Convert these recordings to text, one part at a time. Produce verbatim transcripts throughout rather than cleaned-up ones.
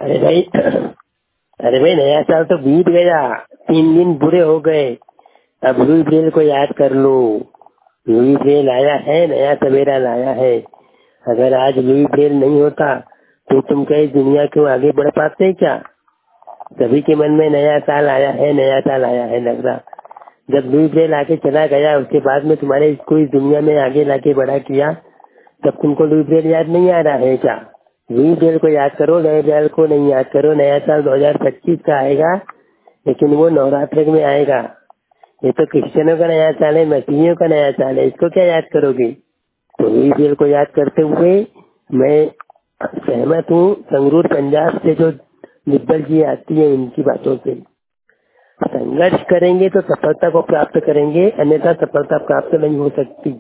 अरे भाई अरे भाई नया साल तो बीत गया, तीन दिन बुरे हो गए। अब लुई ब्रेल को याद कर लो। लुई ब्रेल आया है, नया सवेरा लाया है। अगर आज लुई ब्रेल नहीं होता तो तुम कहीं दुनिया क्यों आगे बढ़ पाते क्या? सभी के मन में नया साल आया है, नया साल आया है लग रहा। जब लुई ब्रेल आके चला गया उसके बाद में तुम्हारे इसको इस दुनिया में आगे लाके बड़ा किया, तब तुमको लुई ब्रेल याद नहीं आ रहा है क्या? लुई ब्रेल को याद करो, नए ब्रेल को नहीं याद करो। नया साल दो हज़ार पच्चीस का आएगा, लेकिन वो नवरात्र में आएगा। ये तो क्रिश्चियनों का नया साल है, मसीहियों का नया साल है, इसको क्या याद करोगे? तो लुई ब्रेल को याद करते हुए मैं सहमत हूँ संगरूर पंजाब से जो निब्बल जी आती है इनकी बातों से। संघर्ष करेंगे तो सफलता को प्राप्त करेंगे, अन्यथा सफलता प्राप्त नहीं हो सकती।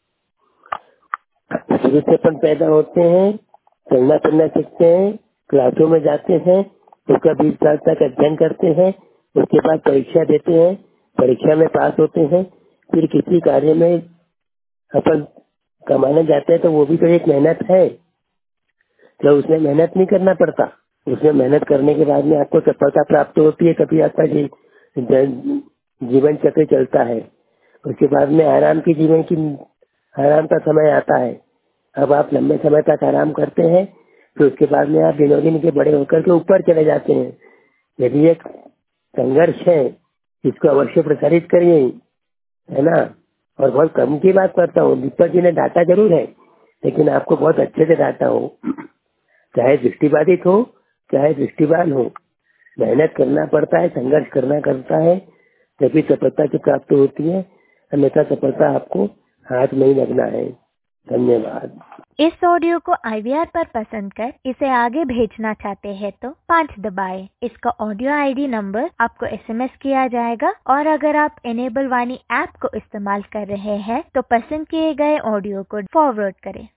शुरू से अपन पैदा होते हैं, चलना फिरना सीखते हैं, क्लासों में जाते हैं, उसका बीस साल तक अध्ययन करते हैं, उसके बाद परीक्षा देते हैं, परीक्षा में पास होते हैं, फिर किसी कार्य में अपन कमाने जाते हैं तो वो भी तो एक मेहनत है। तो उसमें मेहनत नहीं करना पड़ता, उसमें मेहनत करने के बाद में आपको सफलता प्राप्त होती है, तभी आपका जी, जीवन चक्र चलता है। उसके बाद में आराम की जीवन की आराम का समय आता है। अब आप लंबे समय तक आराम करते हैं, तो उसके बाद में आप दिनों दिन के बड़े होकर के ऊपर चले जाते हैं। यदि एक संघर्ष है, इसको अवश्य प्रसारित करिए, है ना। और बहुत कम की बात करता हूँ, दीपक जी ने डांटा जरूर है, लेकिन आपको बहुत अच्छे से डांटा हो। चाहे दृष्टिबाधित हो चाहे दृष्टिवान हो, मेहनत करना पड़ता है, संघर्ष करना करता है, तभी सफलता की प्राप्ति होती है, अन्यथा सफलता आपको हाथ नहीं लगना है। धन्यवाद। इस ऑडियो को आई वी आर पर पसंद कर इसे आगे भेजना चाहते हैं तो पाँच दबाएं। इसका ऑडियो आई डी नंबर आपको एस एम एस किया जाएगा, और अगर आप इनेबल वाणी ऐप को इस्तेमाल कर रहे हैं तो पसंद किए गए ऑडियो को फॉरवर्ड करें।